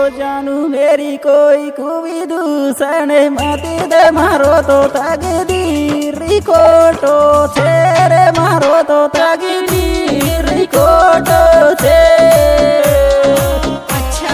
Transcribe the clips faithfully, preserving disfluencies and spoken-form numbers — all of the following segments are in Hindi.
जानू मेरी कोई खूबी दूसरे माती दे मारो तो तकदीर कोटो छेरे मारो तो तकदीर कोटो छे। अच्छा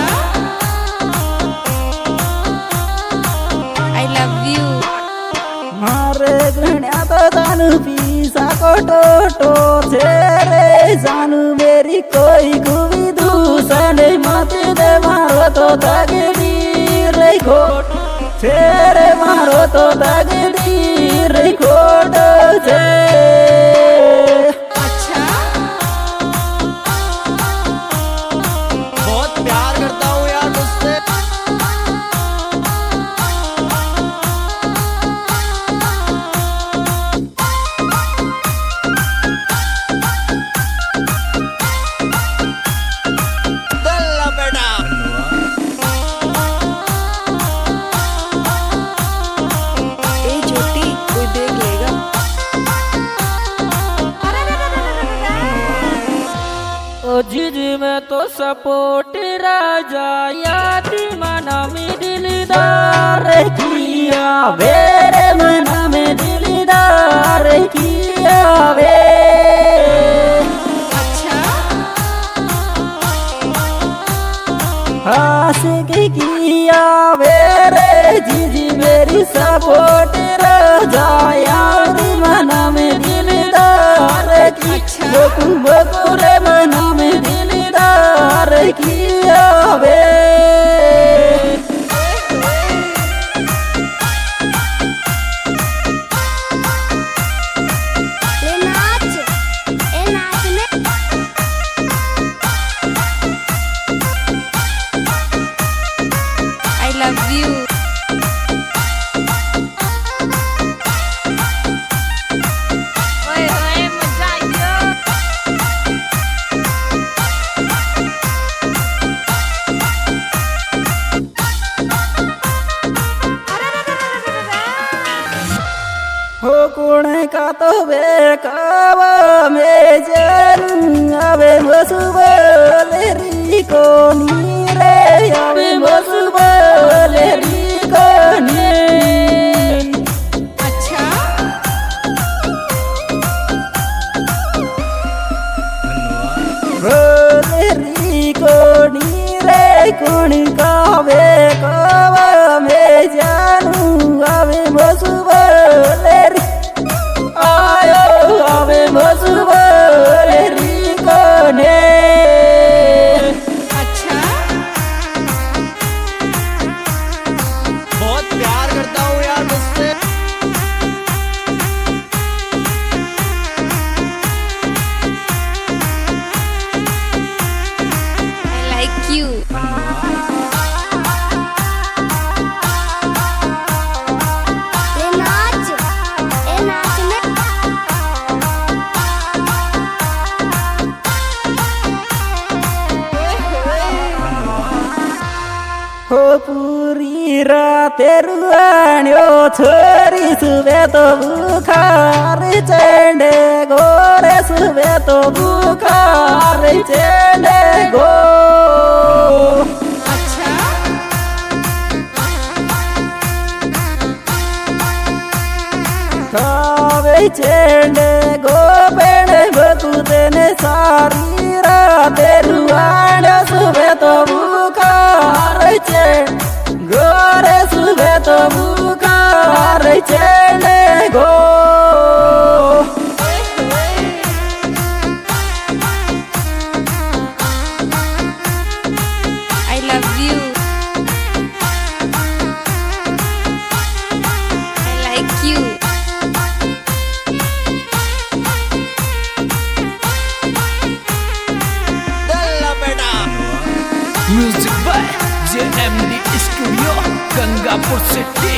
आई लव यू मारे गण्या तो जानू पीसा कोटो टो छेरे जानू मेरी कोई खूबी दूसरे माती दे मारो तो तकदीर कोटो छेरे मारो तो तकदीर कोटो छे। अच्छा बहुत प्यार करता हूँ यार तुझसे। दल्ला बेटा ए छोटी कोई देख लेगा। ओ जीजी में तो सपोर्ट राजा यादी मना में दिलदार किया मेरे मना में दिलदार किया वे। अच्छा आशिक किया मेरे जीजी मेरी सपोर्ट राजा यादी मना में दिलदार की अच्छा। बकु बकु रे मना में दिलदार किया वे। ले नाच ए नाच ले आई लव यू ओए ओए मजा आइयो। हो कोणे का तो बेकावा में जानू आवे मसुबले री को नीरे आवे मसुबले री को नी। अच्छा बोले री को नीरे कोण कावे कावा में जानू आवे मसुबले री आयो आवे मसुबले री को ने। अच्छा बहुत प्यार करता हूँ यार तुझसे। आई लाइक यू ले नाच ए नाच ले हो पूरी रात रुआण्यो छोरी सुबे तो बुखार चेंडे गोरे सुबे तो बुखार चेंडे गो। अच्छा खावे चेंडे गो पेड़े बतूते ने सारी रात रुआण्यो सुबे तो बुखार चेंड गोरे सुबे तो बुखार चेंडे गो। I love you I like you दल्ला बेटा music by JMD studio Gangapur city.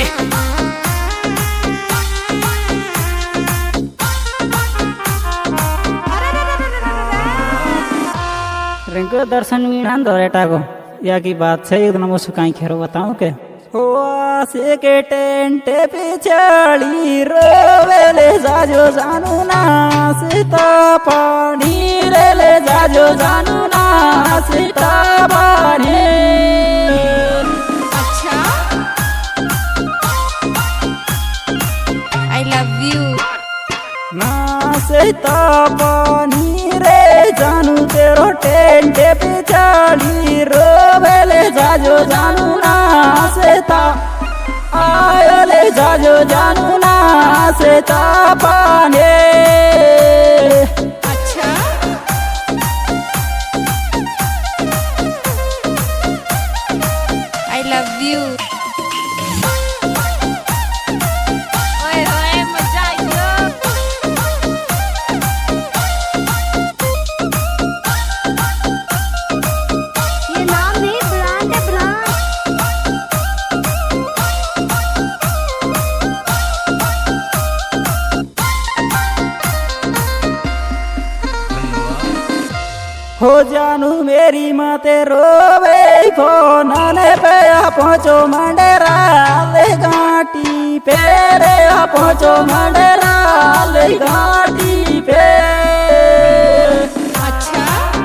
Rinku Darshan मीणान दौरेटा को या की बात से एक दिन मुझे कहीं खेरो बताऊं के हो आसे के टेंट पिछड़ी रोवेले जाजो जानू ना सीता पानी रे ले जाजो जानू ना सीता पानी। अच्छा आई लव यू ना सीता पानी रे जानू तेरो टेंट पिछड़ी रोवेले जाजो जानू ना सीता आयो ले जाजो जानू ना सीता पानी। अच्छा आई लव यू ओए होए मजा आइयो ये नाम नहीं ब्रांड है ब्रांड। हो जानू मेरी माते रोवे फोन पे पहुँचो मंडेरा ले घाटी पे रे पहुँचो मंडेरा ले घाटी पे। अच्छा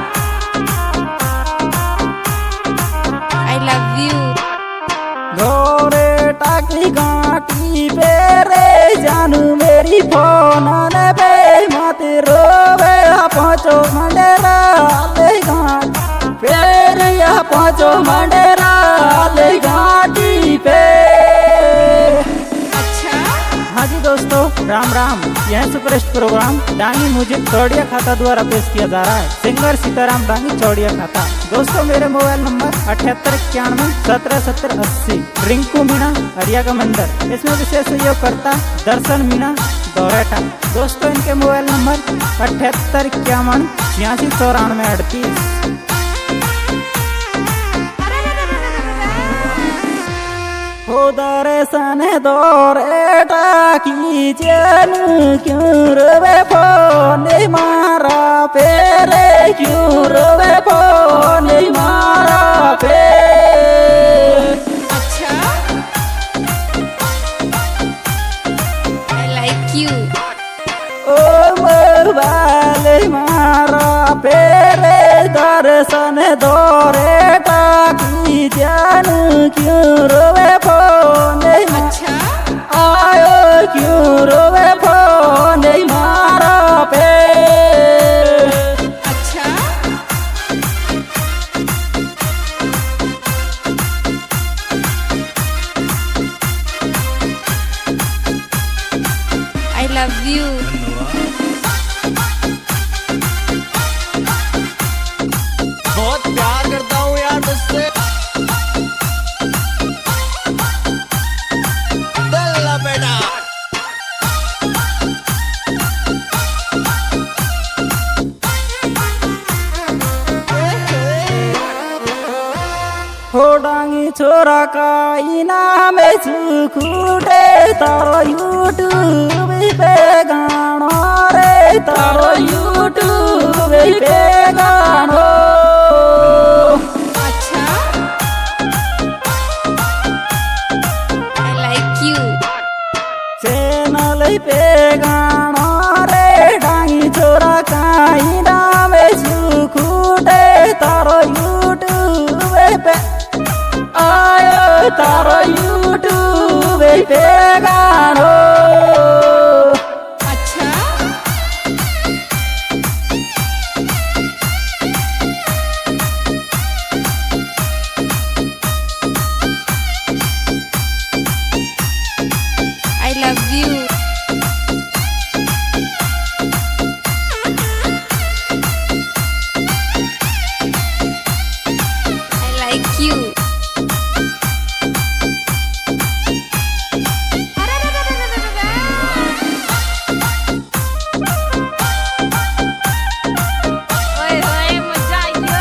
आई लव यू घोरे टाकी घाटी पे रे जानू मेरी फोन पे माते रोवे पहुँचो मंडेरा ले घाट फिर यह पहुँचो मंडेरा ले घाटी पे। अच्छा हाँ जी दोस्तों राम राम, यह सुपरहिट प्रोग्राम डांगी म्यूजिक चौड़िया खाता द्वारा पेश किया जा रहा है। सिंगर सीताराम डांगी चौड़िया खाता। दोस्तों मेरे मोबाइल नंबर अठहत्तर इक्यानवे सत्रह सत्तर अस्सी। रिंकू मीणा हरिया का मंदिर, इसमें विशेष सहयोग करता दर्शन मीणा दौरेटा। दोस्तों इनके मोबाइल नंबर अठहत्तर इक्यावन छियासी चौरानवे अड़तीस। हो दर्शन दौरेटा की जन क्यों रोवे फोन मारा पेरे क्यों रोवे फोन मारा पे। अच्छा आई लाइक यू ओ मोबाइल मारा पेरे दर्शन दौरेटा की जन क्यों रोवे फोन अच्छा आयो क्यों रोवे फोन मारा पे। अच्छा आई लव यू बहुत प्यार करता हूँ यार मुझसे दल्ला बेटा। हो डांगी छोरा का इनाम सुखूटे तारो यूट्यूब पे गानो रे तारो यूट्यूब पे गानो। अच्छा आई लाइक यू चैनल पे गानो रे डांगी छोरा का इनाम सुखूटे तारो यूट्यूब पे आयो तारो यूट्यूब पे गानो। अच्छा I love you I like you ओए होए मजा आइयो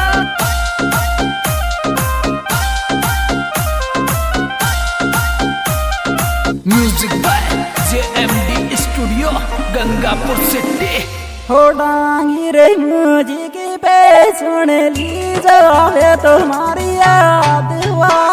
music by JMD studio Gangapur city. हो डांगी रे म्यूजिक पे सुन ली जावे तुम्हारी याद